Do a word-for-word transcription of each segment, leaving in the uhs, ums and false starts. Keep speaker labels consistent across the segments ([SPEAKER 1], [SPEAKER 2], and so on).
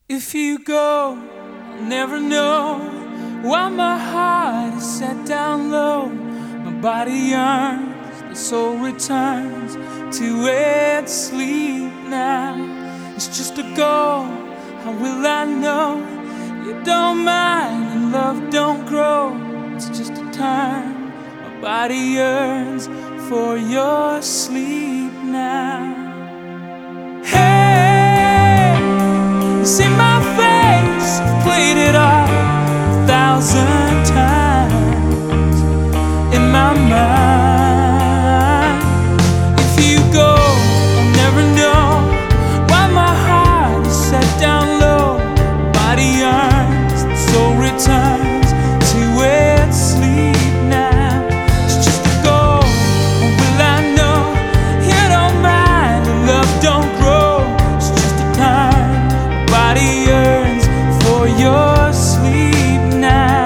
[SPEAKER 1] If you go, I'll never know why my heart is set down low. My body yearns, the soul returns to its sleep now. It's just a goal, how will I know? You don't mind and love don't grow. It's just a time, my body yearns for your sleep now. See my face, played it off a thousand times in my mind. If you go, I'll never know why my heart is set down low. Body yearns, the soul returns to its sleep now. It's just a goal, or will I know? You don't mind and love don't grow. It's just a time, body yearns for your sleep now.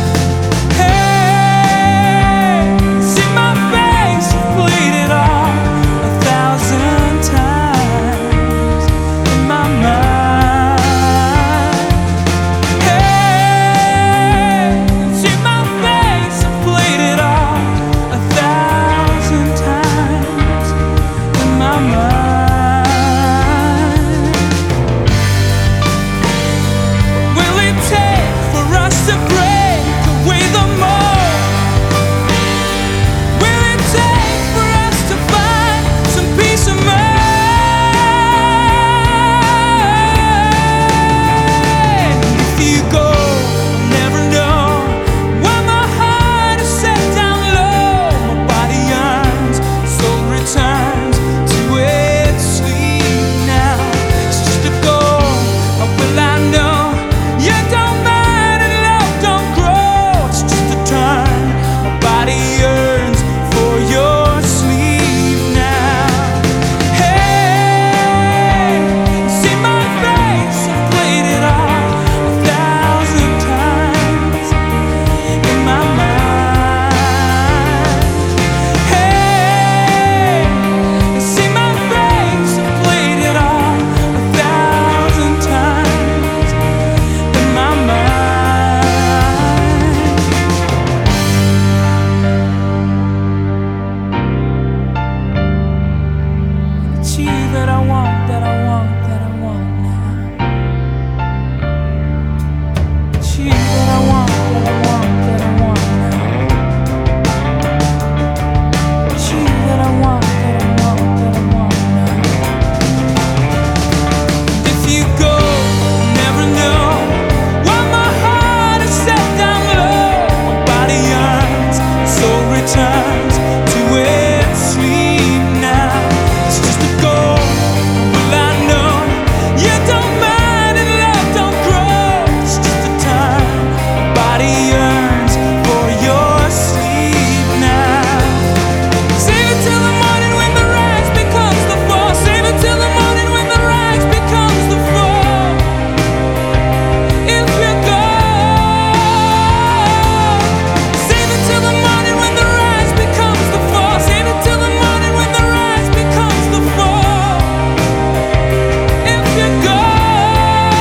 [SPEAKER 1] Hey, see my face, I've played it off a thousand times in my mind. Hey, see my face, I've played it off a thousand times in my mind.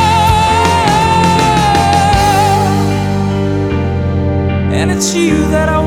[SPEAKER 1] And it's you that I